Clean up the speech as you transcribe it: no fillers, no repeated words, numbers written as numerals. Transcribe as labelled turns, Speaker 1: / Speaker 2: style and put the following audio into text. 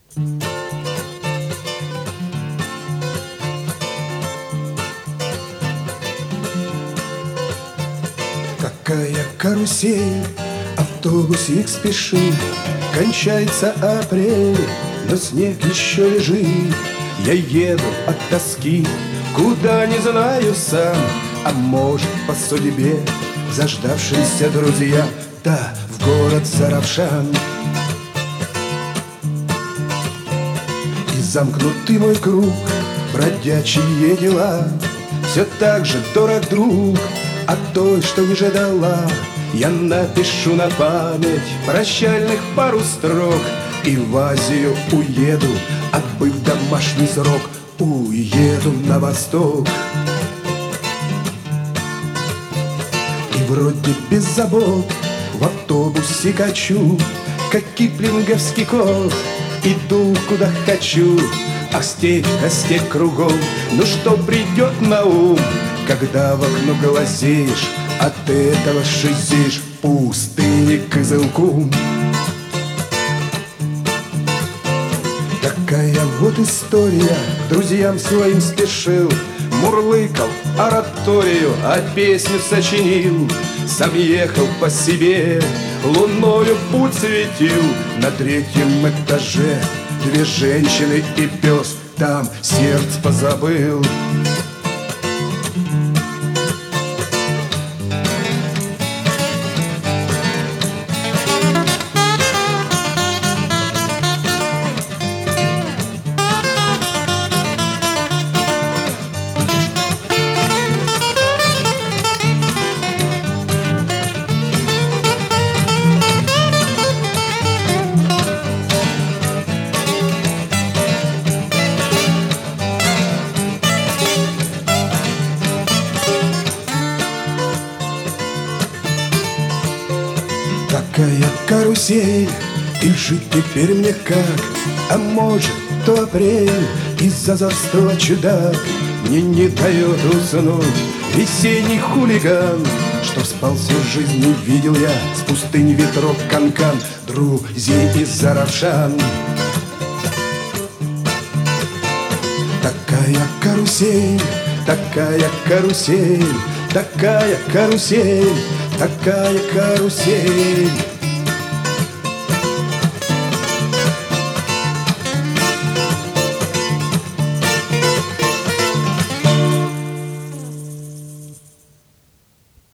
Speaker 1: Какая карусель, автобусик спешит, кончается апрель, но снег еще лежит. Я еду от тоски, куда не знаю сам, а может по судьбе заждавшиеся друзья, да, в город Заравшан. И замкнутый мой круг, бродячие дела, все так же дорог друг, а той, что не ждала, я напишу на память прощальных пару строк и в Азию уеду, отбыв домашний срок, уеду на восток. И вроде без забот в автобусе качу, как киплинговский кот, иду куда хочу. А степь кругом, ну что придет на ум, когда в окно глазеешь, от этого шизишь, пустыни Кызылкум. Такая вот история, к друзьям своим спешил, мурлыкал ораторию, а песню сочинил. Сам ехал по себе, луною путь светил. На третьем этаже две женщины и пес, там сердце позабыл. Такая карусель, и жить теперь мне как? А может, то апрель, из-за застой чудак мне не дает уснуть весенний хулиган, что спал всю жизнь, не видел я с пустынь ветров канкан, друзей из Заравшан. Такая карусель, такая карусель, такая карусель, такая карусель.